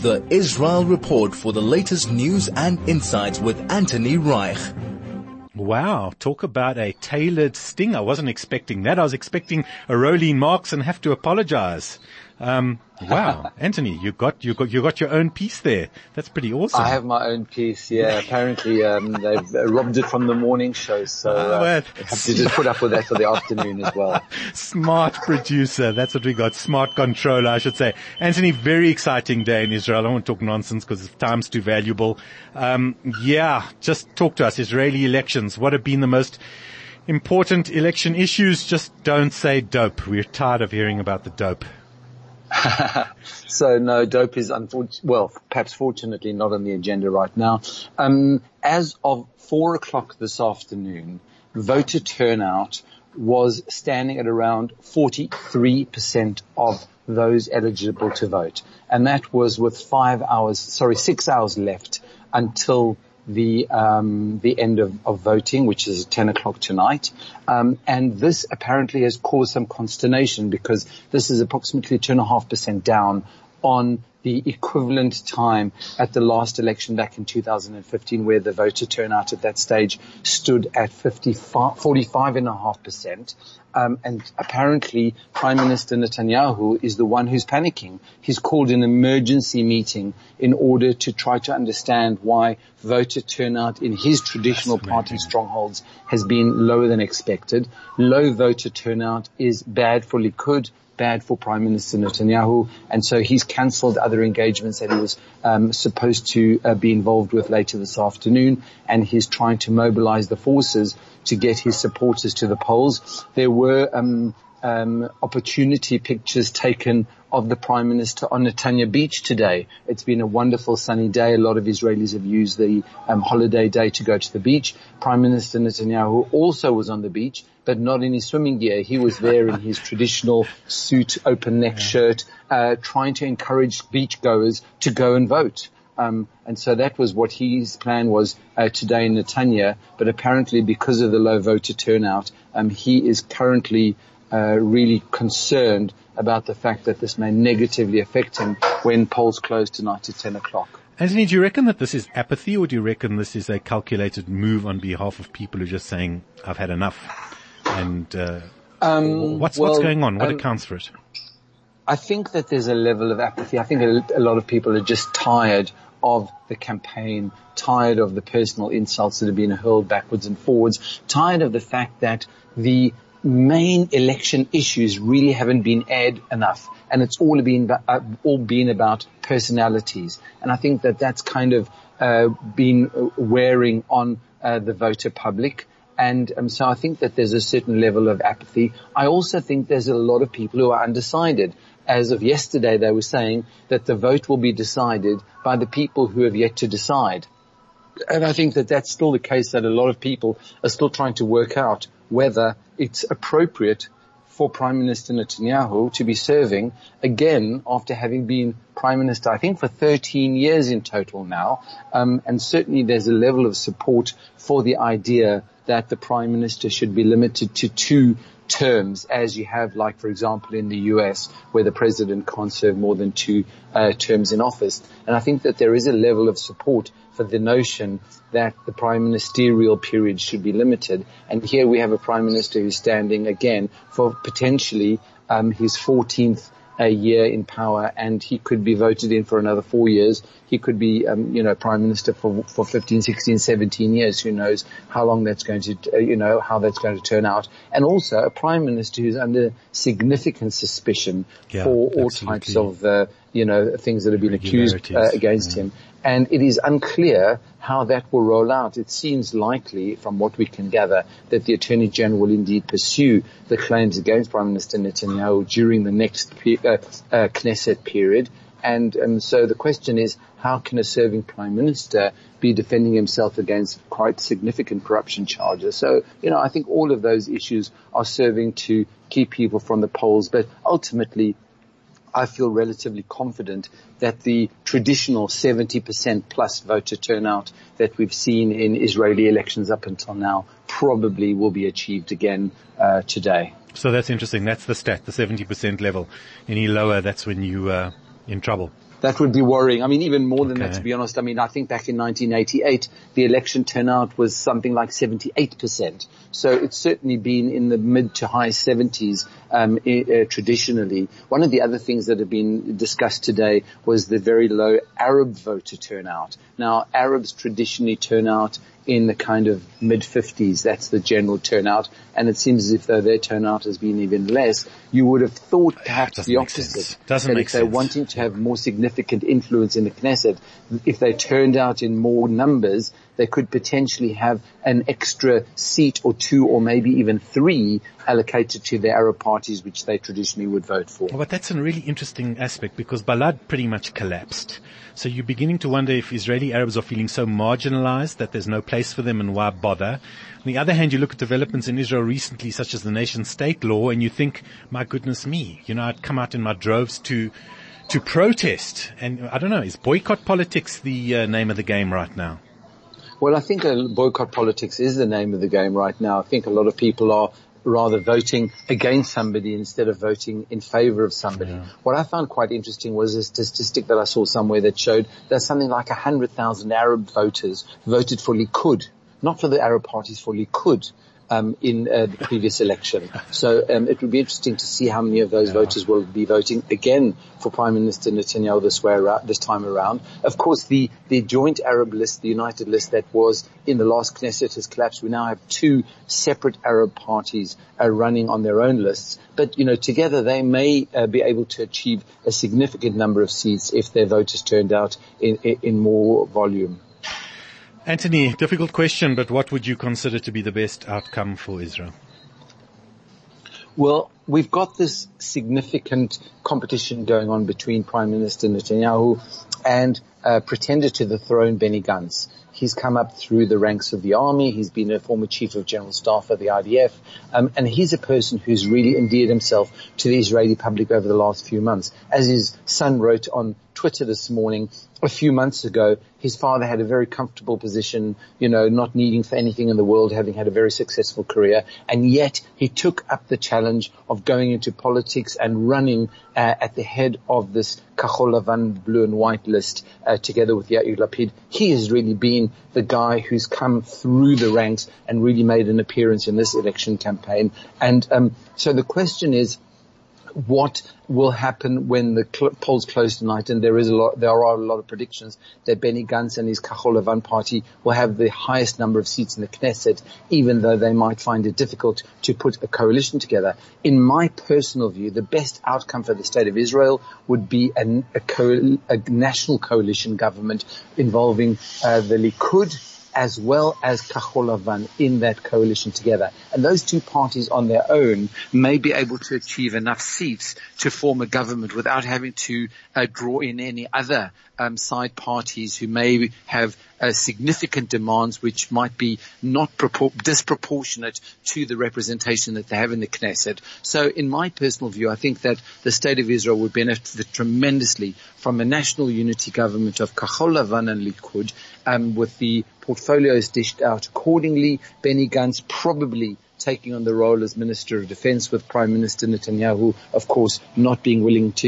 The Israel Report for the latest news and insights with Anthony Reich. Wow, talk about a tailored sting. I wasn't expecting that. I was expecting a Rolene Marks and have to apologize. Wow, Anthony, you got your own piece there. That's pretty awesome. I have my own piece, yeah. Apparently, they've robbed it from the morning show, so I have to just put up with that for the afternoon as well. Smart producer, that's what we got. Smart controller, I should say. Anthony, very exciting day in Israel. I don't want to talk nonsense because time's too valuable. Just talk to us. Israeli elections. What have been the most important election issues? Just don't say dope. We're tired of hearing about the dope. So no, dope is perhaps fortunately not on the agenda right now. As of 4:00 this afternoon, voter turnout was standing at around 43% of those eligible to vote. And that was with 6 hours left until the end of voting, which is 10 o'clock tonight. And this apparently has caused some consternation because this is approximately 2.5% down on the equivalent time at the last election back in 2015, where the voter turnout at that stage stood at 45.5%. And apparently Prime Minister Netanyahu is the one who's panicking. He's called an emergency meeting in order to try to understand why voter turnout in his traditional party strongholds has been lower than expected. Low voter turnout is bad for Likud, bad for Prime Minister Netanyahu, and so he's cancelled other engagements that he was supposed to be involved with later this afternoon, and he's trying to mobilize the forces to get his supporters to the polls. There were opportunity pictures taken of the Prime Minister on Netanya Beach today. It's been a wonderful sunny day. A lot of Israelis have used the holiday day to go to the beach. Prime Minister Netanyahu also was on the beach, but not in his swimming gear. He was there in his traditional suit, open neck shirt, trying to encourage beachgoers to go and vote. And so that was what his plan was today in Netanya. But apparently because of the low voter turnout, he is currently really concerned about the fact that this may negatively affect him when polls close tonight at 10 o'clock. Anthony, do you reckon that this is apathy, or do you reckon this is a calculated move on behalf of people who are just saying, I've had enough? And what's going on? What accounts for it? I think that there's a level of apathy. I think a lot of people are just tired of the campaign, tired of the personal insults that have been hurled backwards and forwards, tired of the fact that the main election issues really haven't been aired enough, and it's all been about personalities. And I think that that's kind of been wearing on the voter public. And so I think that there's a certain level of apathy. I also think there's a lot of people who are undecided. As of yesterday, they were saying that the vote will be decided by the people who have yet to decide. And I think that that's still the case, that a lot of people are still trying to work out whether it's appropriate for Prime Minister Netanyahu to be serving again after having been Prime Minister, I think, for 13 years in total now. And certainly there's a level of support for the idea that the Prime Minister should be limited to 2 terms, as you have, like, for example, in the US, where the president can't serve more than 2 terms in office. And I think that there is a level of support for the notion that the prime ministerial period should be limited. And here we have a prime minister who's standing again for potentially his 14th year in power, and he could be voted in for another 4 years. He could be, prime minister for 15, 16, 17 years. Who knows how long that's going to, how that's going to turn out. And also a prime minister who's under significant suspicion for all types of, things that have been accused against him. And it is unclear how that will roll out. It seems likely, from what we can gather, that the Attorney General will indeed pursue the claims against Prime Minister Netanyahu during the next Knesset period. And so the question is, how can a serving Prime Minister be defending himself against quite significant corruption charges? So, I think all of those issues are serving to keep people from the polls. But ultimately, I feel relatively confident that the traditional 70% plus voter turnout that we've seen in Israeli elections up until now probably will be achieved again today. So that's interesting. That's the stat, the 70% level. Any lower, that's when you in trouble. That would be worrying. I mean, even more than that, to be honest. I mean, I think back in 1988, the election turnout was something like 78%. So it's certainly been in the mid to high 70s, traditionally. One of the other things that have been discussed today was the very low Arab voter turnout. Now, Arabs traditionally turn out in the kind of mid-50s. That's the general turnout. And it seems as if though their turnout has been even less, you would have thought perhaps the opposite. Doesn't make sense. If they're wanting to have more significant influence in the Knesset, if they turned out in more numbers, they could potentially have an extra seat or two or maybe even three allocated to the Arab parties which they traditionally would vote for. But that's a really interesting aspect because Balad pretty much collapsed. So you're beginning to wonder if Israeli Arabs are feeling so marginalized that there's no place for them and why bother. On the other hand, you look at developments in Israel recently such as the nation state law and you think, my goodness me, I'd come out in my droves to protest. And I don't know, is boycott politics the name of the game right now? Well, I think boycott politics is the name of the game right now. I think a lot of people are rather voting against somebody instead of voting in favor of somebody. Yeah. What I found quite interesting was a statistic that I saw somewhere that showed that something like 100,000 Arab voters voted for Likud, not for the Arab parties, for Likud. In the previous election. So it would be interesting to see how many of those voters will be voting again for Prime Minister Netanyahu this time around. Of course, the joint Arab list, the united list that was in the last Knesset has collapsed. We now have two separate Arab parties running on their own lists. But, together they may be able to achieve a significant number of seats if their voters turned out in more volume. Anthony, difficult question, but what would you consider to be the best outcome for Israel? Well, we've got this significant competition going on between Prime Minister Netanyahu and pretender to the throne, Benny Gantz. He's come up through the ranks of the army. He's been a former chief of general staff of the IDF. And he's a person who's really endeared himself to the Israeli public over the last few months. As his son wrote on Twitter this morning, a few months ago, his father had a very comfortable position, not needing for anything in the world, having had a very successful career. And yet he took up the challenge of going into politics and running at the head of this Kahol Lavan blue and white list together with Yair Lapid. He has really been the guy who's come through the ranks and really made an appearance in this election campaign. And so the question is, what will happen when the polls close tonight? And there are a lot of predictions that Benny Gantz and his Kahol Lavan party will have the highest number of seats in the Knesset, even though they might find it difficult to put a coalition together. In my personal view, the best outcome for the state of Israel would be a national coalition government involving the Likud as well as Kahol Lavan in that coalition together. And those two parties on their own may be able to achieve enough seats to form a government without having to draw in any other side parties who may have significant demands which might be not disproportionate to the representation that they have in the Knesset. So in my personal view, I think that the state of Israel would benefit tremendously from a national unity government of Kahol Lavan and Likud, with the portfolios dished out accordingly. Benny Gantz probably taking on the role as Minister of Defense, with Prime Minister Netanyahu, of course, not being willing to,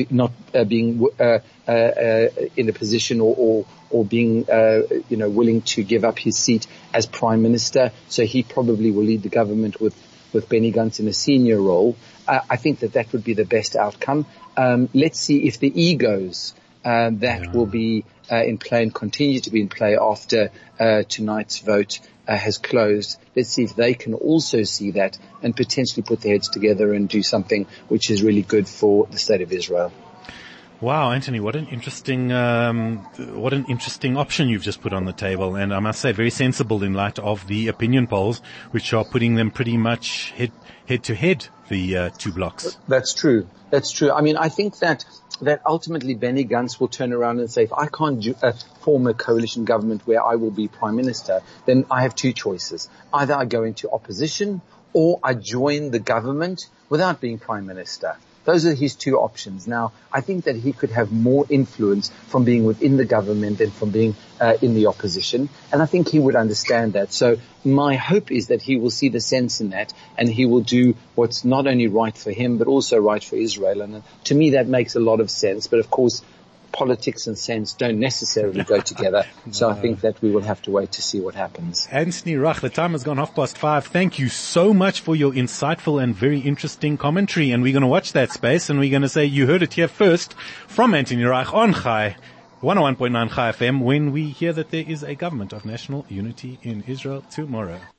in a position or being, willing to give up his seat as Prime Minister. So he probably will lead the government with Benny Gantz in a senior role. I think that would be the best outcome. Let's see if the egos will be in play and continue to be in play after tonight's vote has closed. Let's see if they can also see that and potentially put their heads together and do something which is really good for the state of Israel. Wow, Anthony, what an interesting option you've just put on the table. And I must say, very sensible in light of the opinion polls, which are putting them pretty much head to head, the two blocks. That's true. I mean, I think that ultimately Benny Gantz will turn around and say, if I can't form a coalition government where I will be Prime Minister, then I have two choices. Either I go into opposition or I join the government without being Prime Minister. Those are his two options. Now, I think that he could have more influence from being within the government than from being in the opposition. And I think he would understand that. So my hope is that he will see the sense in that and he will do what's not only right for him, but also right for Israel. And to me, that makes a lot of sense. But of course, politics and sense don't necessarily go together. So I think that we will have to wait to see what happens. Anthony Rach, the time has gone 5:30. Thank you so much for your insightful and very interesting commentary. And we're going to watch that space, and we're going to say you heard it here first from Anthony Rach on Chai 101.9 Chai FM when we hear that there is a government of national unity in Israel tomorrow.